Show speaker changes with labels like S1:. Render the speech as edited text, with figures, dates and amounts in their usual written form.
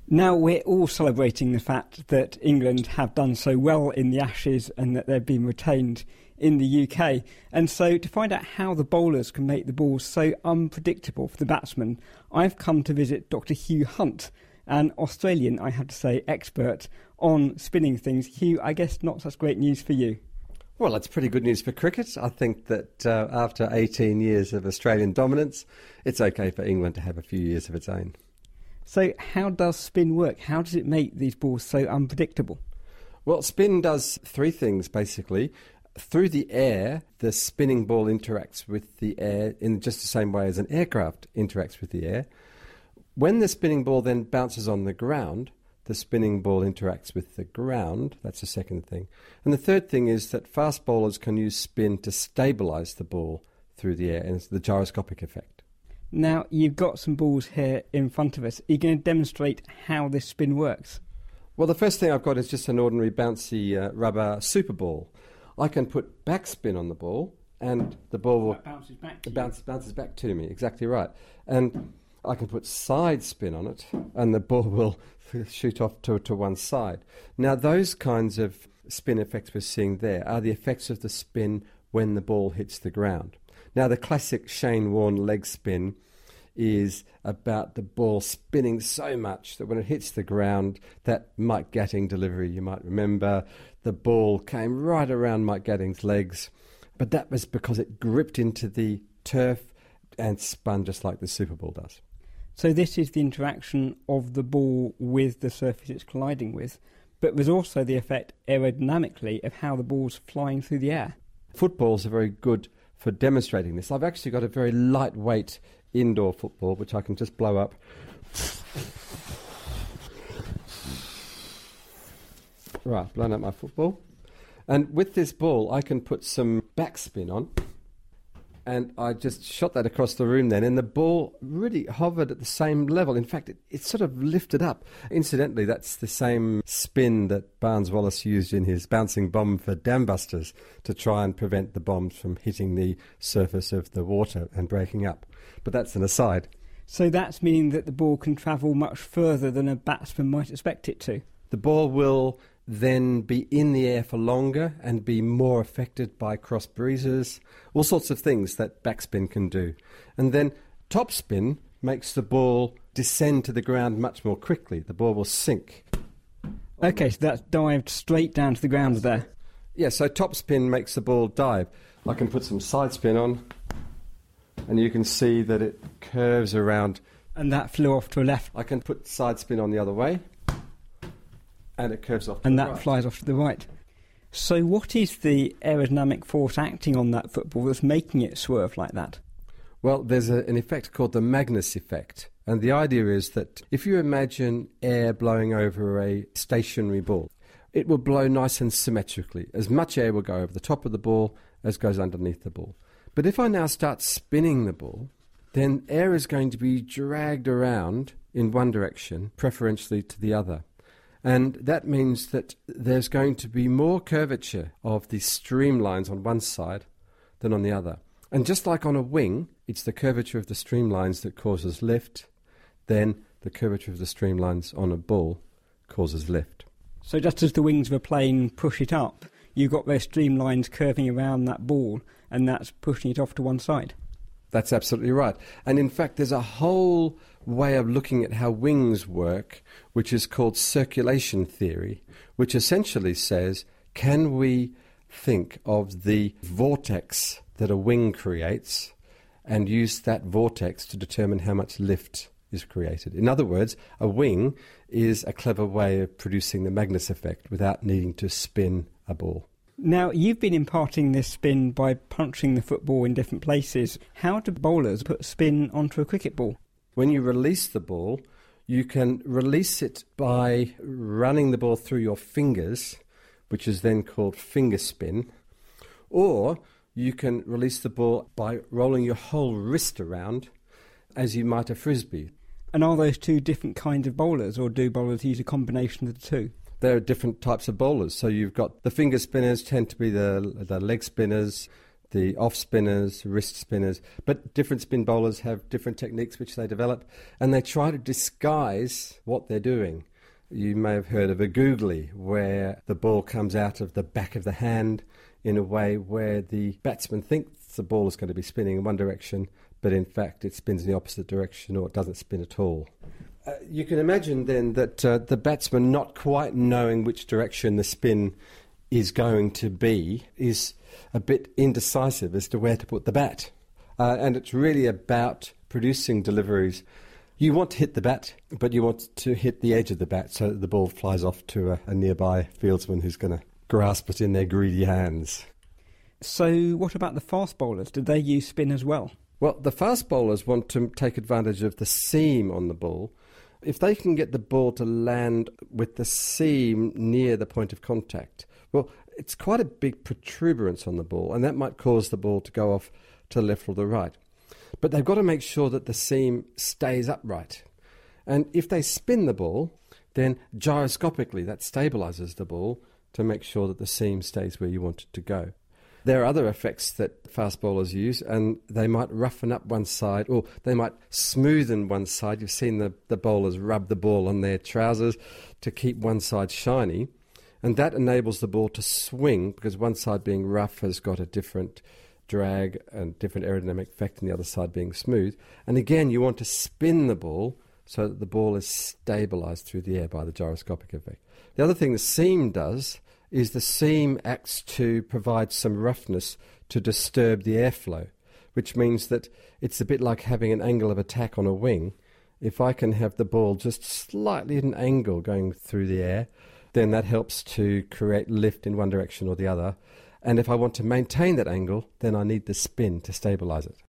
S1: Now we're all celebrating the fact that England have done so well in the Ashes and that they've been retained in the UK. And so to find out how the bowlers can make the balls so unpredictable for the batsmen, I've come to visit Dr. Hugh Hunt, an Australian, I have to say, expert on spinning things. Hugh, I guess not such great news for you.
S2: Well, it's pretty good news for cricket. I think that after 18 years of Australian dominance, it's okay for England to have a few years of its own.
S1: So how does spin work? How does it make these balls so unpredictable?
S2: Well, spin does three things, basically. Through the air, the spinning ball interacts with the air in just the same way as an aircraft interacts with the air. When the spinning ball then bounces on the ground, the spinning ball interacts with the ground. That's the second thing. And the third thing is that fast bowlers can use spin to stabilise the ball through the air, and it's the gyroscopic effect.
S1: Now, you've got some balls here in front of us. Are you going to demonstrate how this spin works?
S2: Well, the first thing I've got is just an ordinary bouncy rubber super ball. I can put backspin on the ball, and the ball will
S1: bounces back to
S2: bounces back to me. Exactly right. And I can put side spin on it, and the ball will shoot off to one side. Now, those kinds of spin effects we're seeing there are the effects of the spin when the ball hits the ground. Now, the classic Shane Warne leg spin is about the ball spinning so much that when it hits the ground, that Mike Gatting delivery, you might remember, the ball came right around Mike Gatting's legs, but that was because it gripped into the turf and spun just like the Super Ball does.
S1: So this is the interaction of the ball with the surface it's colliding with, but there's also the effect aerodynamically of how the ball's flying through the air.
S2: Footballs are very good for demonstrating this. I've actually got a very lightweight indoor football which I can just blow up. Right, blown up my football. And with this ball I can put some backspin on, and I just shot that across the room then, and the ball really hovered at the same level. In fact, it sort of lifted up. Incidentally, that's the same spin that Barnes Wallis used in his bouncing bomb for dambusters to try and prevent the bombs from hitting the surface of the water and breaking up. But that's an aside.
S1: So that's meaning that the ball can travel much further than a batsman might expect it to.
S2: The ball will then be in the air for longer and be more affected by cross breezes, all sorts of things that backspin can do. And then topspin makes the ball descend to the ground much more quickly. The ball will sink.
S1: Okay, so that's dived straight down to the ground there.
S2: Yeah, so topspin makes the ball dive. I can put some side spin on, and you can see that it curves around.
S1: And that flew off to the left.
S2: I can put side spin on the other way, and it curves off to
S1: and
S2: the
S1: that
S2: right.
S1: Flies off to the right. So what is the aerodynamic force acting on that football that's making it swerve like that?
S2: Well, there's an effect called the Magnus effect. And the idea is that if you imagine air blowing over a stationary ball, it will blow nice and symmetrically. As much air will go over the top of the ball as goes underneath the ball. But if I now start spinning the ball, then air is going to be dragged around in one direction, preferentially to the other. And that means that there's going to be more curvature of the streamlines on one side than on the other. And just like on a wing, it's the curvature of the streamlines that causes lift, then the curvature of the streamlines on a ball causes lift.
S1: So just as the wings of a plane push it up, you've got those streamlines curving around that ball, and that's pushing it off to one side.
S2: That's absolutely right. And in fact, there's a whole way of looking at how wings work, which is called circulation theory, which essentially says, can we think of the vortex that a wing creates and use that vortex to determine how much lift is created? In other words, a wing is a clever way of producing the Magnus effect without needing to spin a ball.
S1: Now, you've been imparting this spin by punching the football in different places. How do bowlers put spin onto a cricket ball?
S2: When you release the ball, you can release it by running the ball through your fingers, which is then called finger spin, or you can release the ball by rolling your whole wrist around as you might a frisbee.
S1: And are those two different kinds of bowlers, or do bowlers use a combination of the two?
S2: There are different types of bowlers. So you've got the finger spinners tend to be the leg spinners. the off spinners, wrist spinners, but different spin bowlers have different techniques which they develop, and they try to disguise what they're doing. You may have heard of a googly, where the ball comes out of the back of the hand in a way where the batsman thinks the ball is going to be spinning in one direction, but in fact it spins in the opposite direction, or it doesn't spin at all. You can imagine then that the batsman not quite knowing which direction the spin is going to be is a bit indecisive as to where to put the bat. And it's really about producing deliveries. You want to hit the bat, but you want to hit the edge of the bat so that the ball flies off to a nearby fieldsman who's going to grasp it in their greedy hands.
S1: So what about the fast bowlers? Do they use spin as well?
S2: Well, the fast bowlers want to take advantage of the seam on the ball. If they can get the ball to land with the seam near the point of contact, well, it's quite a big protuberance on the ball, and that might cause the ball to go off to the left or the right. But they've got to make sure that the seam stays upright. And if they spin the ball, then gyroscopically that stabilises the ball to make sure that the seam stays where you want it to go. There are other effects that fast bowlers use, and they might roughen up one side, or they might smoothen one side. You've seen the bowlers rub the ball on their trousers to keep one side shiny, and that enables the ball to swing, because one side being rough has got a different drag and different aerodynamic effect than the other side being smooth. And again, you want to spin the ball so that the ball is stabilised through the air by the gyroscopic effect. The other thing the seam does is the seam acts to provide some roughness to disturb the airflow, which means that it's a bit like having an angle of attack on a wing. If I can have the ball just slightly at an angle going through the air, then that helps to create lift in one direction or the other. And if I want to maintain that angle, then I need the spin to stabilise it.